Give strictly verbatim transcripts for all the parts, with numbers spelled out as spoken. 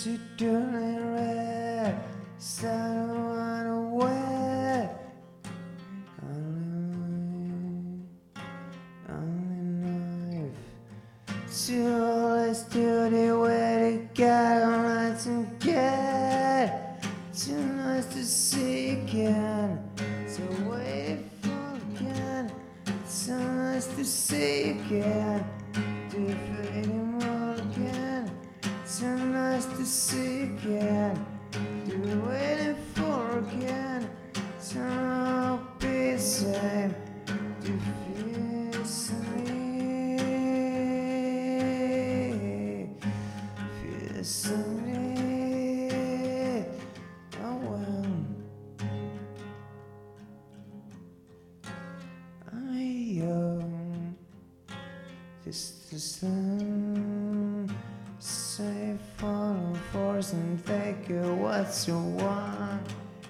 to turn red, sun run away. Only, only knife. Too less to the way to get on nights and get. Too nice to see again. So wait for again. So nice to see again. Do you feel anymore again? So nice to see again. Do you waiting for again? So I'll be the same. Do you feel the same? Feel the same. Oh well. I'm young. Just the sun. Say follow force and take it what you want.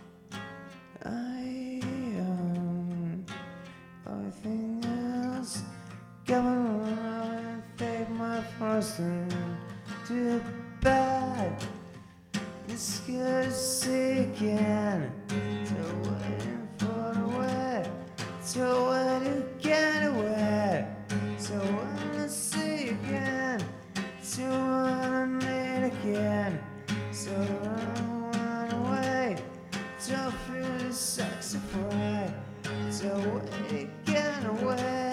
I am everything else. Come around and take my person to bed. It's good to see again. So waiting for the way. So when you get away. So when I see again. So I need again. So run, run away. Don't feel the sex afraid. So wait again away.